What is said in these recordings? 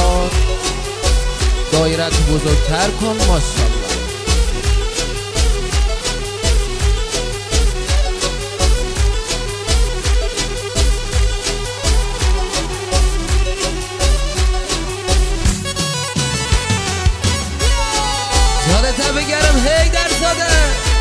بار، دایرت بزرگتر کن ماشاءالله. یادت بگرم حیدر زاده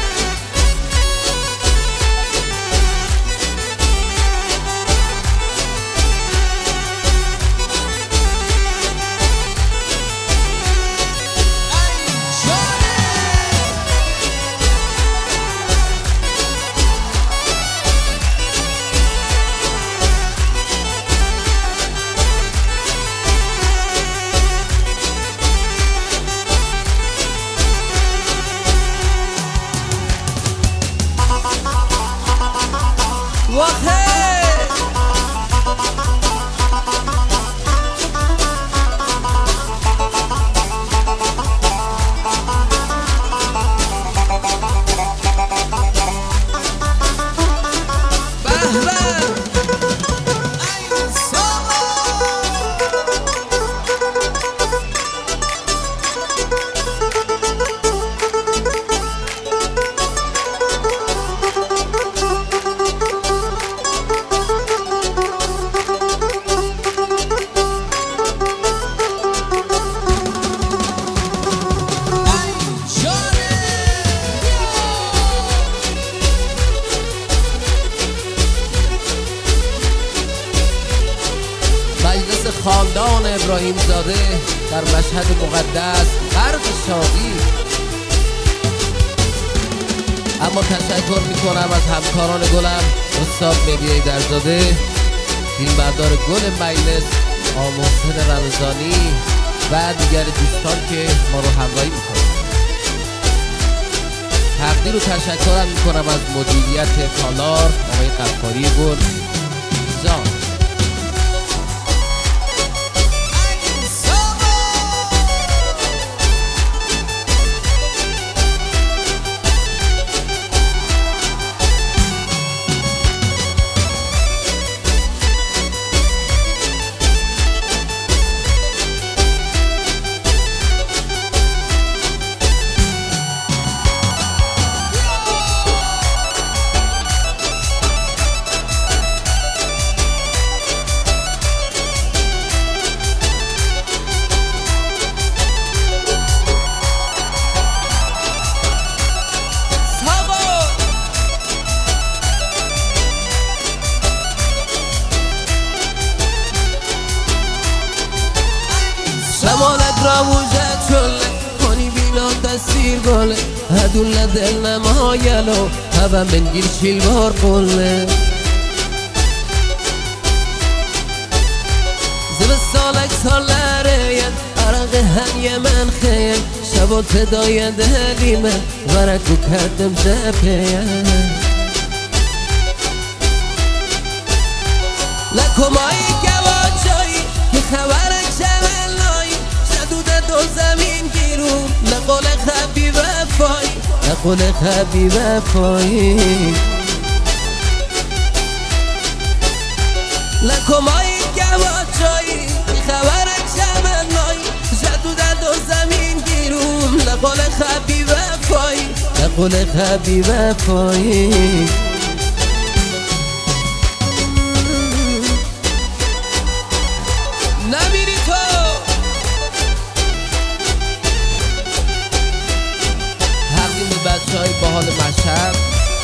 خاندان ابراهیم زاده در مشهد مقدس غرق شادی. اما تشکر میکنم از همکاران گلم، استاد مهدی حیدرزاده، فیلمبردار گل مجلس، آقا محسن رمضانی و دیگر دوستان که ما رو همراهی میکنن. تقدیر و تشکرم میکنم از مدیریت تالار آقای غفاری گل جان. شمالت را موجد شله کنی بینا دستیر گله هدول دل نمایلو هبا من گیر شیلوار قله زبستانک سالاره ید عرق هنی من خیل شبا تدای دلی من ورکو کردم زپیه لکمایی گواجایی که خبرک شملایی شدوده دو زمین گیرون لقول خبی وفایی لقول خبی وفایی لکمایی گواجایی که خبرک شملایی شدوده دو زمین گیرون لقول خبی وفایی لقول خبی وفایی نمیری تو حقیم به بچه های باحال مشهد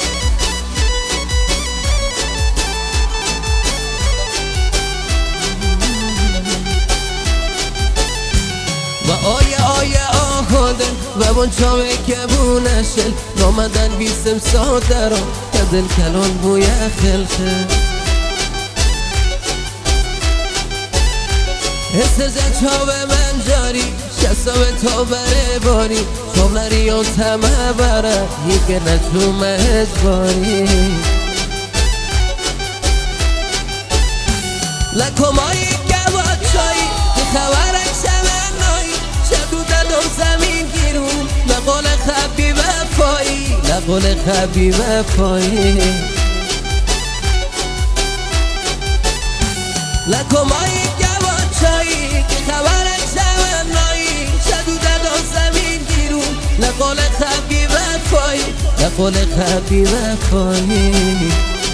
و آیه آهاده و بانچامه که بونشل نامدن بیسم ساده را که دل کلان بوی خلخه حس زچا به من جاری شستا به تا بره باری شغلری و تمه بره یکی نجوم اجباری لکمایی گواچایی که خبرک شمنایی شدوده دو زمین گیرون لقول خبی وفایی لقول خبی وفایی لکمایی گواچایی که خبرک خلق بی وفایی.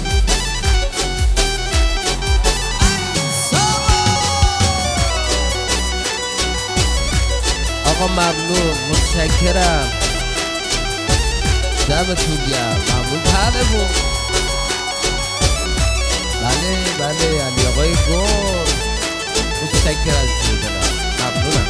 آقا ممنون، متشکرم، دمتون گرم، ممنون. بله علی آقای گل، متشکر از دلم، ممنونم.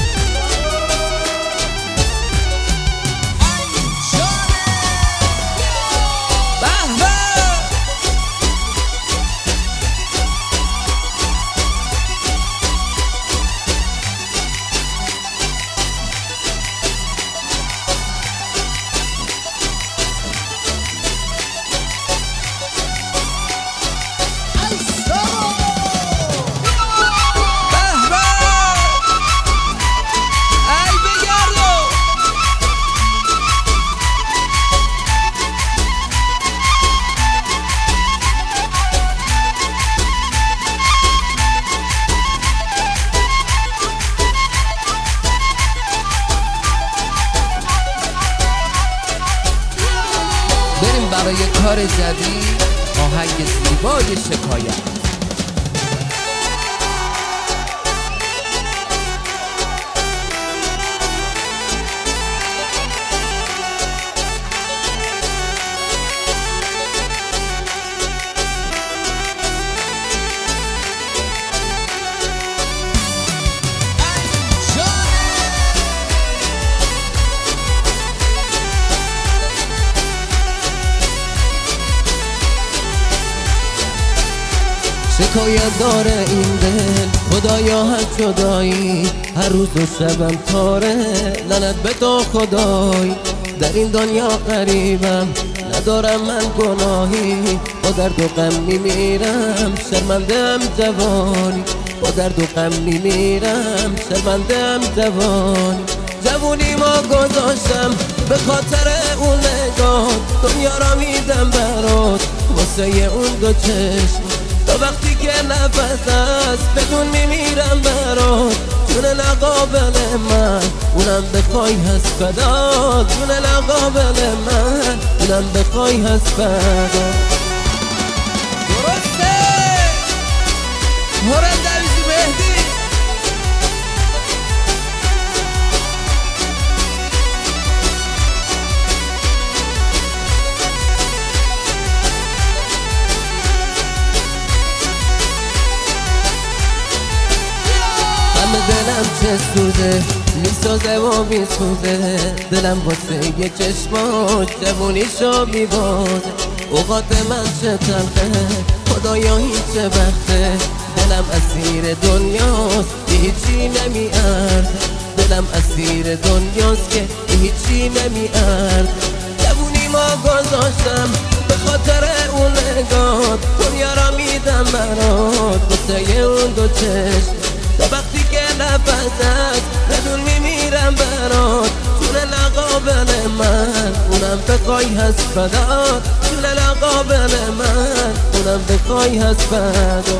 بریم برای کار جدید، آهنگ زیبای شکایت. شکایت داره این دل، خدایا هر جدایی، هر روز و شبم تاره، لعنت به تو خدای. در این دنیا غریبم، ندارم من گناهی، با درد و غم میمیرم، شرمنده‌ام جوانی. با درد و غم میمیرم، شرمنده‌ام جوانی. جوونی ما گذاشتم به خاطر اون نگاه، دنیا را میدم برات واسه اون دو چشم. تا وقتی که نفس است بدون میمیرم برات، جون نقابل من اونم بخوای هست فدا، جون نقابل من اونم بخوای هست فدا. درسته هورن دویزی مهدی. دلم چه سوزه، میسازه و میسوزه، دلم واسه یه چشماش جوونیشو میبازه. اوقات من چه تلخه، خدایا هیچ وقته، دلم اسیر دنیاست که هیچی نمیارزه. دلم اسیر دنیاست که هیچی نمیارزه. جوونی ما گذاشتم به خاطر اون نگاه، دنیا را میدم برات واسه اون دو چشم. تا وقتی که نفس است بدون میمیرم برات، جون نقابل من اونم بخوای هست فدا، جون نقابل من اونم بخوای هست فدا.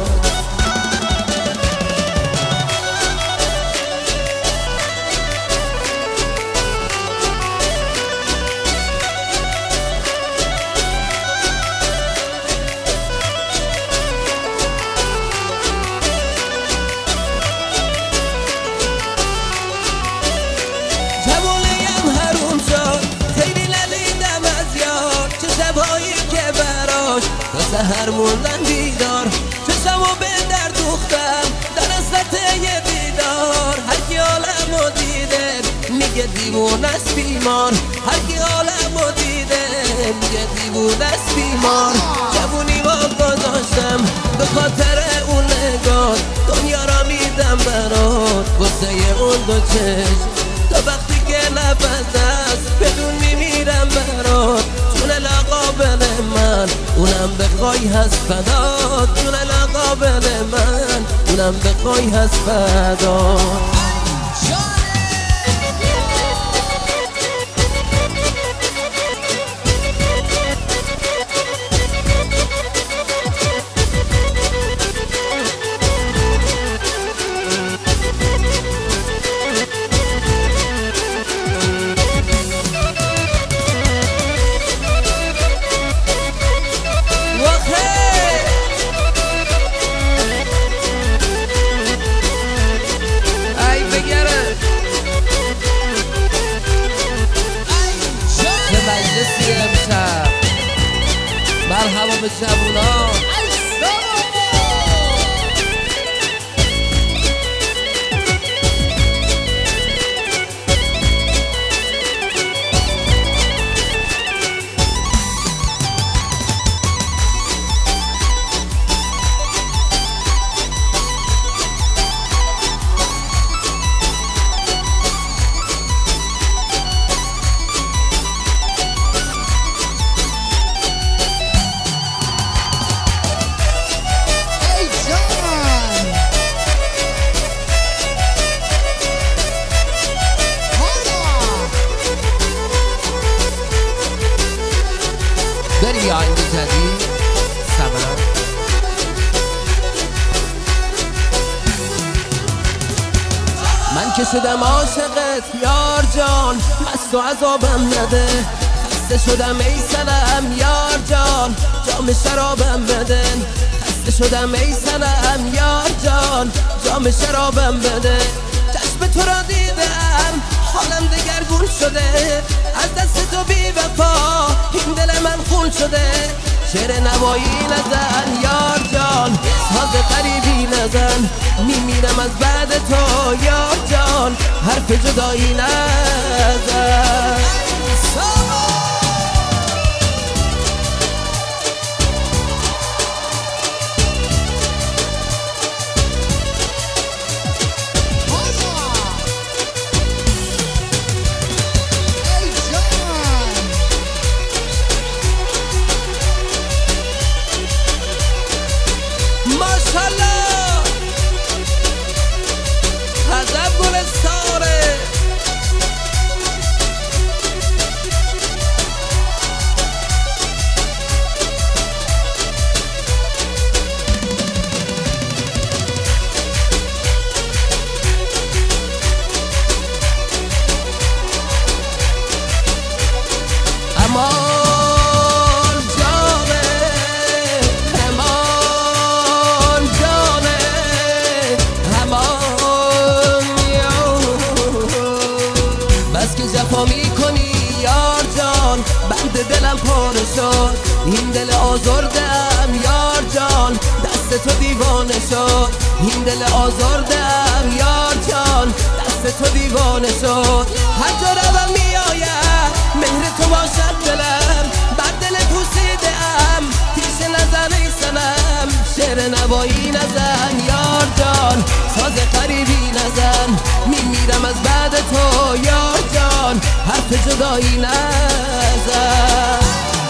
سهر موندن بیدار، چشمو به در دوختم در حسرت یه دیدار. هرکی عالمو دیده میگه دیوونه است بیمار، هرکی عالمو دیده میگه دیوونه است بیمار. جوونی ما گذاشتم به خاطر اون نگاه، دنیا را میدم برات واسه اون دو چشم. تا وقتی که نفس است بدون میمیرم برات، جون نقابل من اونم بخوای هست فدا، جون نقابل من اونم بخوای هست فدا. همه جوونا. بریم یه آهنگ جدید سمن. من که شدم عاشقت یار جان، مست و عذابم نده. خسته شدم ای سنم یار جان، جام شرابم بده. خسته شدم ای سنم یار جان، جام شرابم بده. چشم تو را دیدم حالم دگرگون شده، از دست تو بی وفا این دل من خون شده. شعر نوایی نزن یار جان، ساز غریبی نزن، میمیرم از بعد تو یار جان، حرف جدایی نزن. جفا میکنی یار جان، بند دلم پاره شد. این دل آزردم یار جان، دست تو دیوانه شد. این دل آزردم یار جان، دست تو دیوانه شد. هر جا روم میآید مهر تو باشد دلم، بر دل پوسیده ام تیشه نزن ای سنم. شعر نوایی نزن یار جان، ساز غریبی نزن، میمیرم از بعد تو یار جان، حرف جدایی نزن.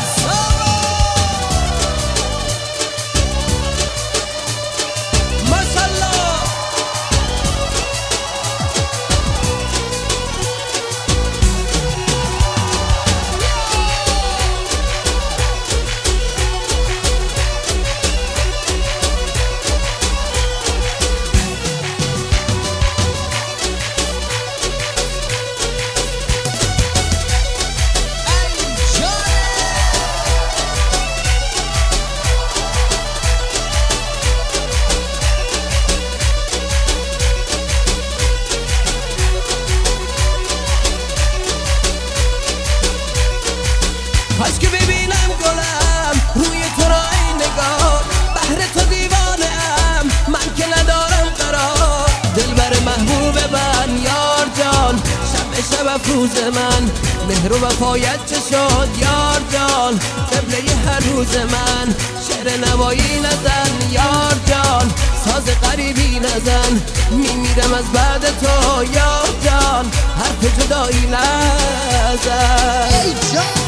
کاش که ببینم گلم روی تو را ای نگار، بهر تو دیوانه ام من که ندارم قرار. دلبر محبوب من یار جان، شب افروز من، مهر و وفایت چه شد یار جان، قبله هر روز من. شعر نوایی نزن یار جان، ساز غریبی نزن، میمیرم از بعد تو یار جان، حرف جدایی نزن. ای جان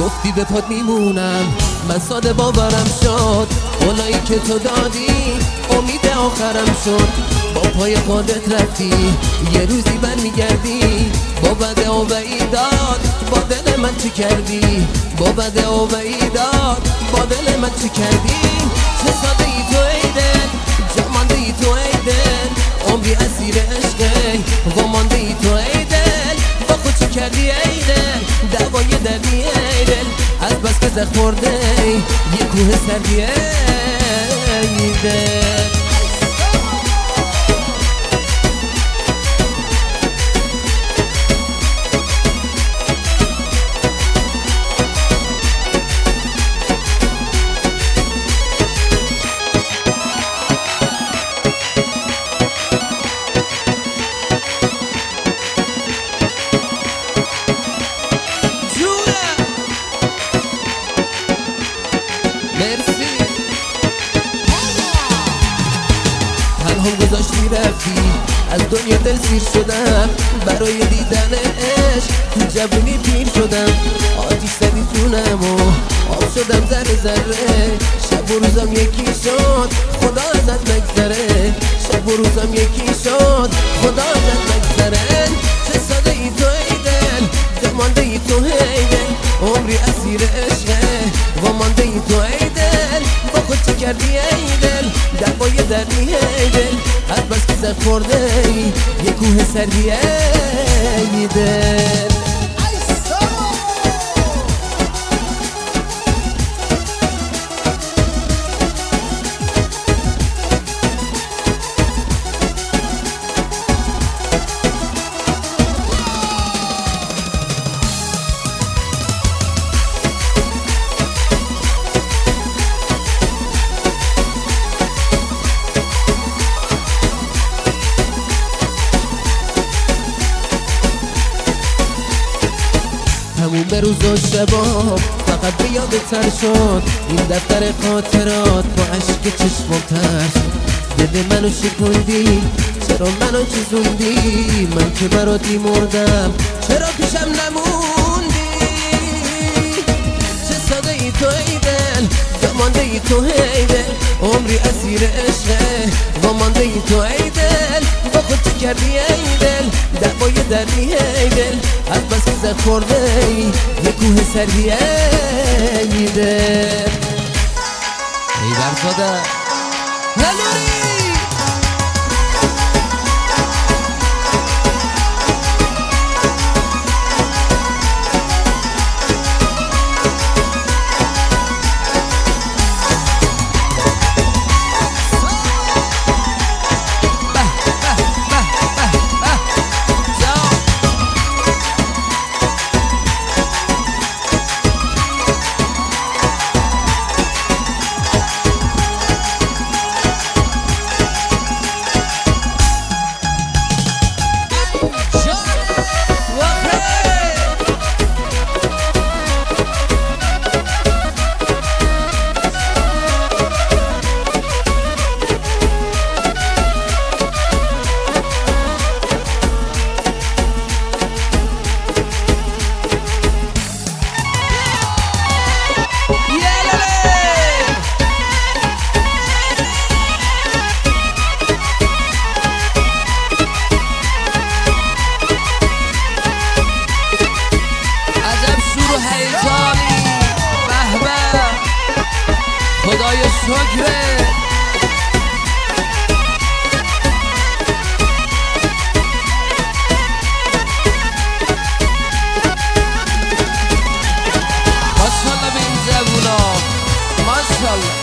گفتی به پات میمونم، من ساده باورم شد. قولایی که تو دادی امید آخرم شد. با پای خودت رفتی یه روزی برمیگردی. با بده و وعیدات با دل من چی کردی؟ با بده و وعیدات با دل من چی کردی؟ چه ساده ای تو ای دل، جا مانده ای تو ای دل، عمری اسیر عشقی و مانده ای تو ای دل. با خود چی کردی ای دل، دوای دردی ای دل، از بس که زخم خورده یه کوه سردی ای دل. تنهام گذاشتی رفتی، از دنیا دل سیر شدم. برای دیدن عشق تو جوونی پیر شدم. آتیش زدی جونم و آب شدم ذره ذره. شب و روزم یکی شد خدا ازت مگذره. شب و روزم یکی شد خدا ازت مگذره. چه ساده ای تو ای دل، جا مانده ای تو ای دل، عمری اسیر عشقه و مانده ای تو ای دل. با خود چه کردی ای دل، دوای دردی ای دل، از بس که زخم خورده یه کوه سردی ای دل. تموم روز و شبام فقط به یادتر شد. این دفتر خاطرات با عشق چشمم تر شد. دل منو شکوندی، چرا منو چیزوندی؟ من که براتی مردم، چرا پیشم نموندی؟ چه ساده ای تو ای دل، جا مانده ای تو ای دل، عمری اسیر عشقه و مانده ای تو ای دل. با خود چی کردی ای دل، دوای دردی ای دل، از بس که زخم خورده یه کوه سردی ای دل. ای برزاده هلوری خدای شکره. ماشالله به این جوونا، ماشالله.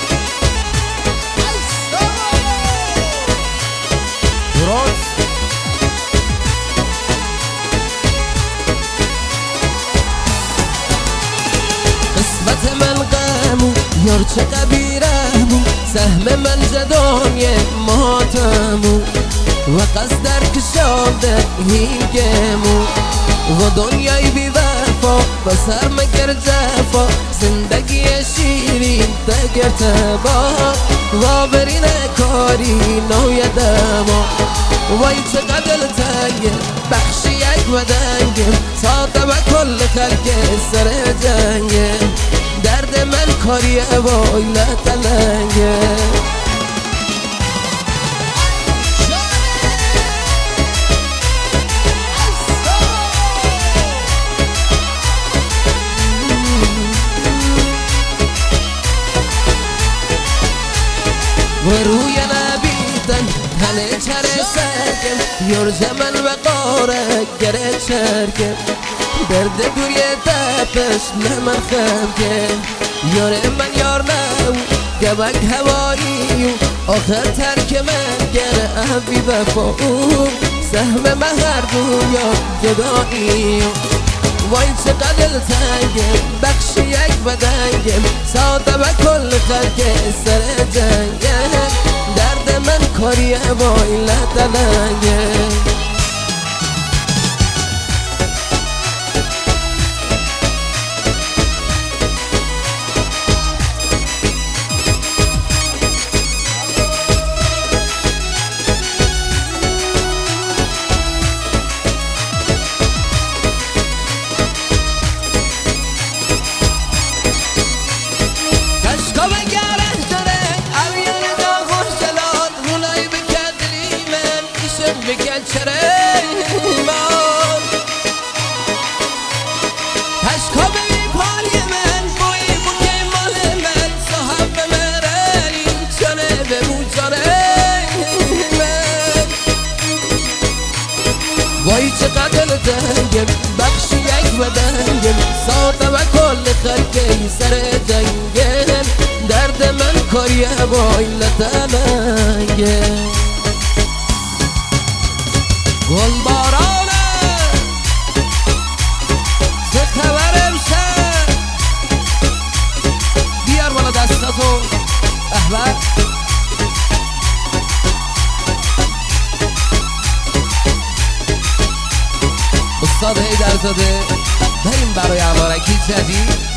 درست قسمت من غمو یار چه قبیرمو، سهم من جدای ماتمو و قصد در کشاده هیگمو و دنیای بی وفا و سر مگر جفا. زندگی شیرین دگر تبا و برین کاری نویدما. وای چقدر دلتنگه بخش یک بدنگه ساده و کل خلق سر جنگه درد من کاریه وای لطلنگه و روی نبیدن تنه چر سرکم یور زمن و قاره گره چرکم درد دوری تپش نمن خمکم یار من یار نو گبک هوایی آخر ترک من گره احبی بفا سهم من هر دنیا جدایی وای چقدر دلتنگم بخش یک بدنگم ساده و کل خلق سر جنگم درد من کاریه وای لطلنگم بگل چره ایمان تشکا ببی پالی من بوی بوی مال من صاحب مرنی چانه بمو جانه من وای چقدر دلتنگم بخش یک بدنگم ساده و کل خلقی سر جنگم درد من کاریه وای لطلنگم گل بارانه چه خبر امشب بیار بالا دستاتو احباب استاد حیدرزاده بریم برای عمارکی جدید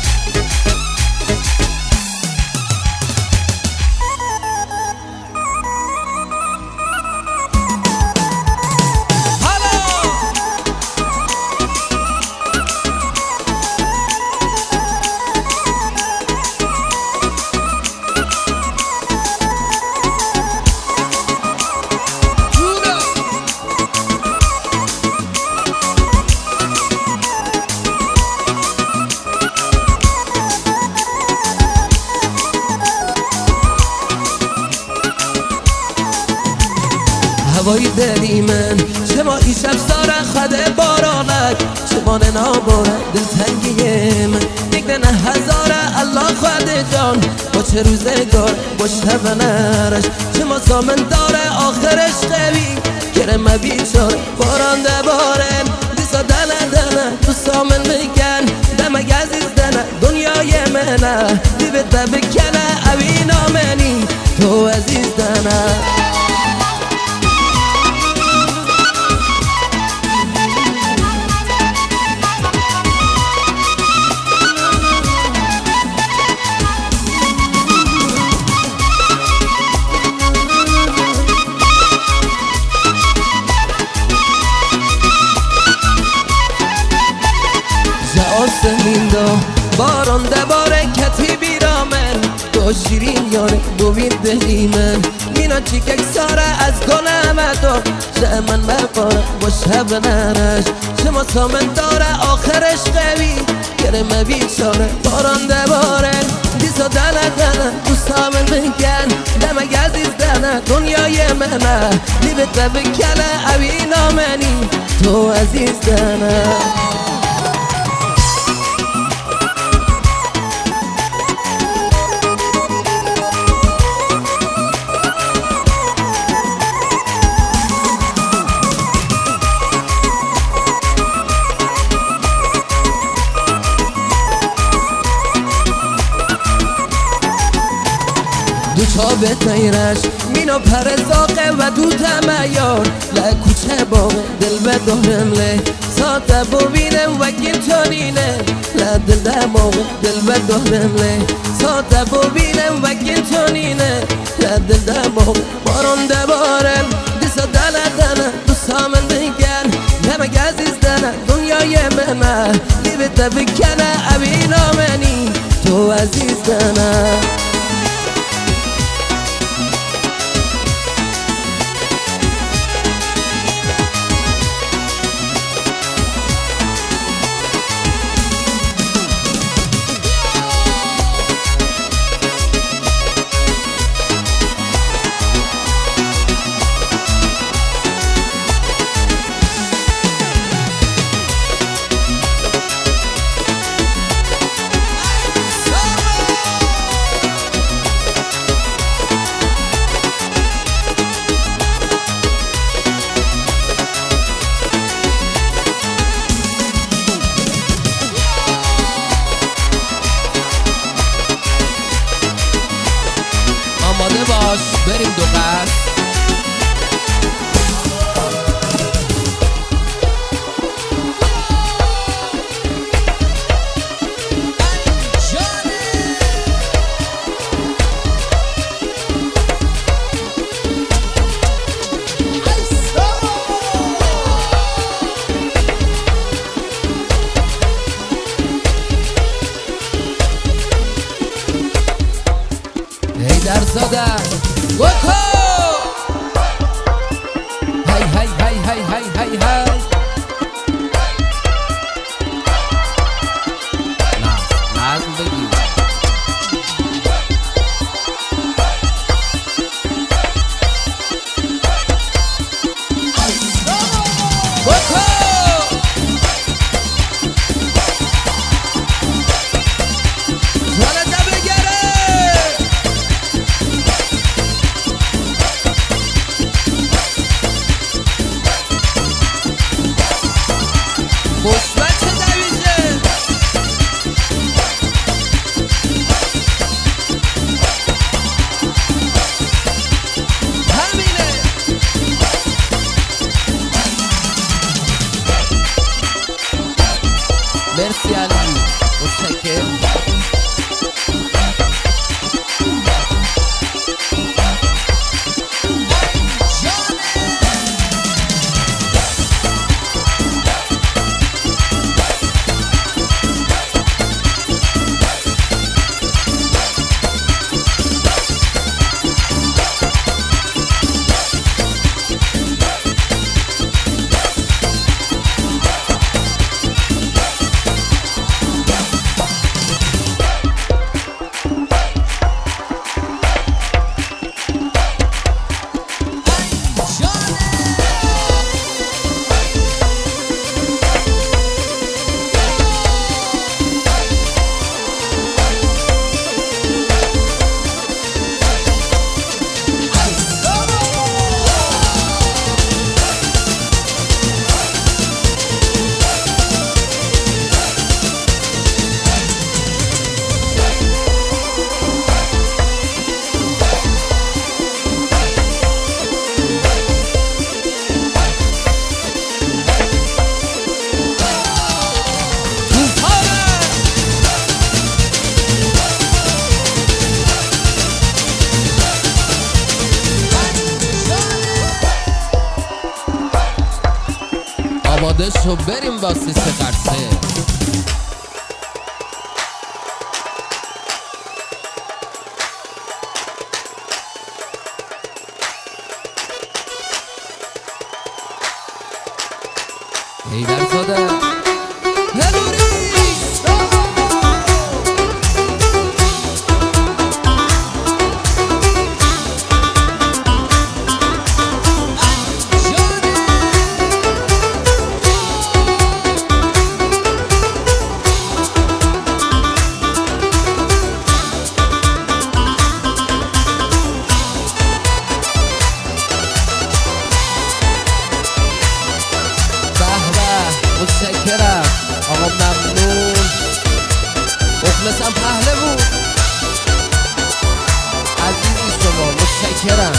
هوای دلی من شما ای شب ساره خده بارانک شما ناباره دلتنگی من یک دنه هزاره الله خواهد جان با چه روزگار با شب نرش شما سامن داره آخرش قوی کرم بیچاره باران دباره دیسا دنه دنه تو سامن میگن دمک عزیز دنه دنیای منه دیبت بکنه اوی نامنی تو عزیز دنه آسمین دا باران دباره کتی بیرامن تو شیرین یاره ببین دلی من مینا چیکک ساره از گناه دار شمن بپاره با شب نرش شما سامن داره آخرش قوی کرم بیچاره باران دباره دیسا دنه دنه تو سامن بگن دمک عزیز دنه دنیای منه لیبت بکنه اوی نامنی تو عزیز دنه دوچابت نیرش مینا پر زاقه و دو تمیار لکوچه باقه دل بدارم له ساته ببینم و گلتانینه لدل دماغه دل بدارم له ساته ببینم و گلتانینه لدل دماغه باران دبارم دیسا بلدنه دوستا من دیگر نمک عزیزدنه دنیای منه لیبت بکنه ابینا منی تو عزیزدنه آماده باش بریم دو قصد در زده گوکو هی هی هی هی هی هی هی نظم بگیر گوکو زالده بگره خوشمت چه دویزه همینه مرسی علی متشکرم آماده شو بریم با سیست قرصه هیدر زاده متشکرم آقا ممنون مخلصم پهلوون عزیزی شما متشکرم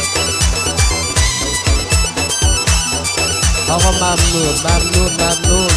آقا ممنون ممنون ممنون